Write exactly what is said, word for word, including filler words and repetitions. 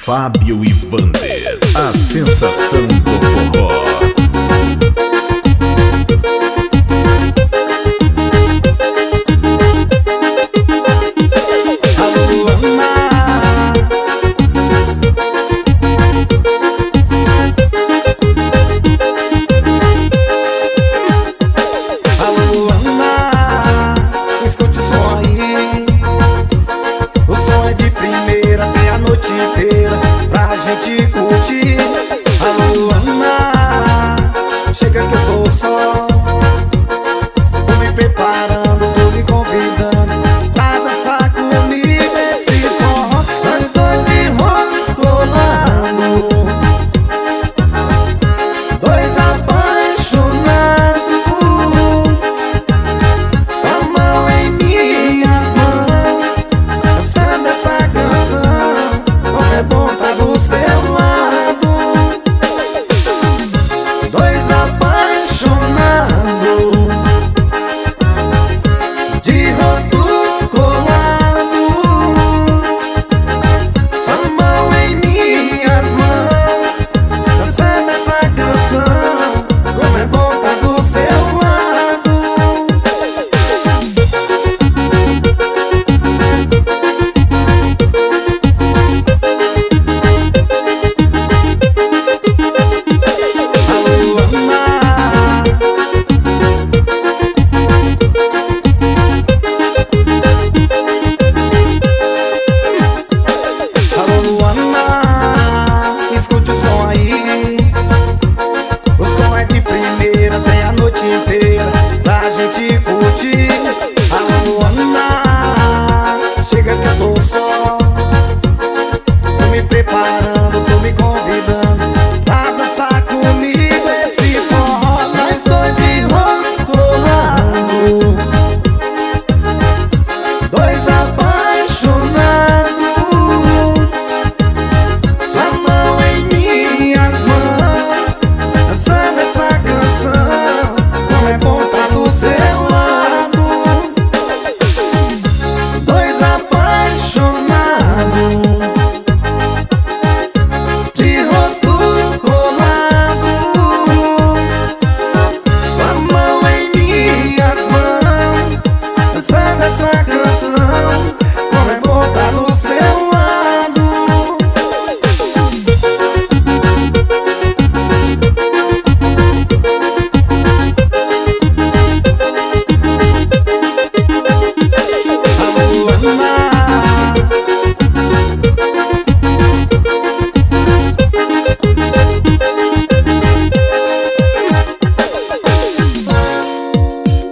Fábio e Vander, a sensação do forró. Inteira pra gente curtir. Alô, Ana, chega que eu tô só. Tô me preparando, tô me convidando pra dançar comigo esse forró. Nós dois de rosto colado, dois apaixonados. Sua mão em minhas mãos, dançando essa canção. É bom tá do seu lado, dois apaixonados, de rosto colado. Sua mão em minhas mãos, dançando essa canção. Como é bom tá do seu lado. Escute o som aí, o som é de primeira, tem a noite inteira pra gente curtir. Alô, Ana, chega que eu tô só. Tô me preparando, tô me convidando